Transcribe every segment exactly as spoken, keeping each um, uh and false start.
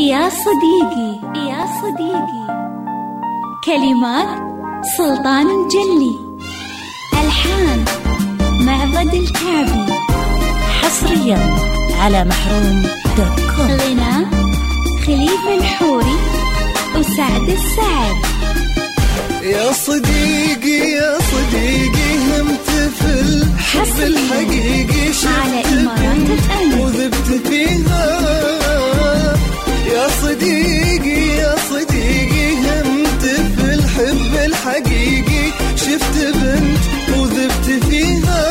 يا صديقي يا صديقي. كلمات سلطان الجلي، ألحان معبد الكعبي. حصريا على محروم دوت كوم. غناء خليفة الحوري وسعد السعد. يا صديقي يا صديقي همت في الحب الحقيقي، على إمارات الأمن وذبت فيها. يا صديقي يا صديقي همت في الحب الحقيقي، شفت بنت وذبت فيها.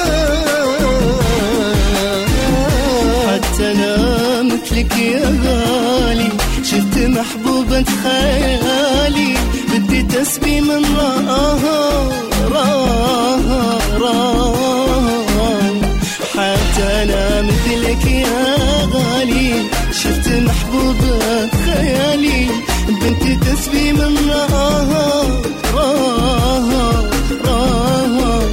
حتى أنا مثلك يا غالي، شفت محبوبة خيالي، بدي تسبي من راها راها راها. حتى أنا مثلك يا غالي، شفت محبوبة خيالي، بدي تسبي من راها راها راها.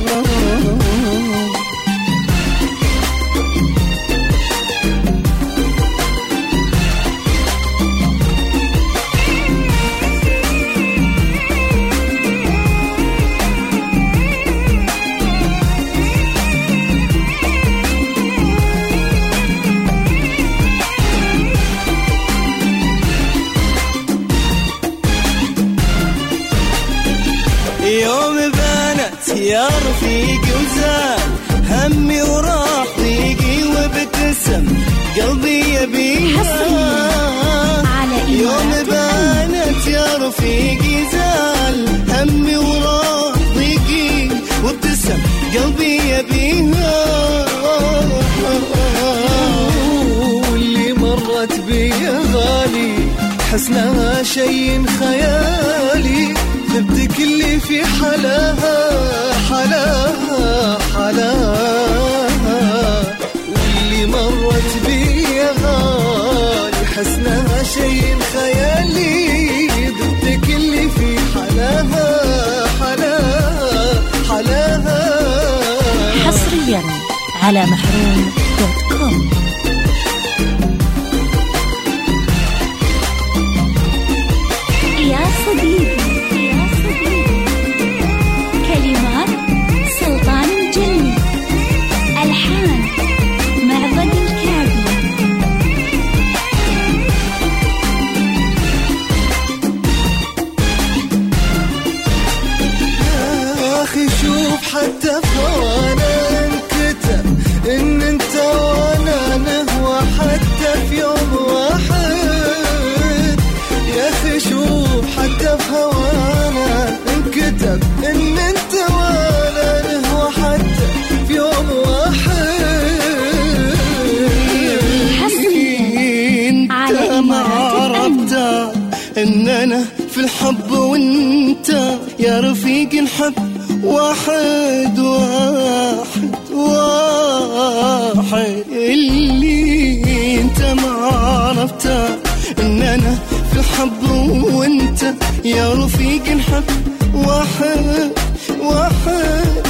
يوم بانت يا رفيقي وزال همي وراح ضيقي، وابتسم قلبي يبيها. يوم بانت يا رفيقي زال همي وراح ضيقي، وابتسم قلبي يبيها. واللي مرت بي يا غالي حسنها شيء خيالي، ذبت كلي في حلاها حلاها حلاها. واللي مرت بي يا غالي حسنها شيء خيالي، ذبت كلي في حلاها حلاها حلاها. حصريا على محروم دوت كوم. يا صديقي يا صديقي. كلمات سلطان الجلي، ألحان معبد الكعبي. يا أخي شوف حتى في هوانا انكتب إن أنت وأنا نهوى حتى في يوم واحد. يا أخي شوف حتى في هوانا انكتب إن أنت وأنا نهوى حتى في يوم واحد. انت ما عرفت ان انا في الحب وانت يا رفيق نحب واحد واحد واحد. اللي انت ما عرفت ان انا في الحب وانت يا رفيق نحب واحد واحد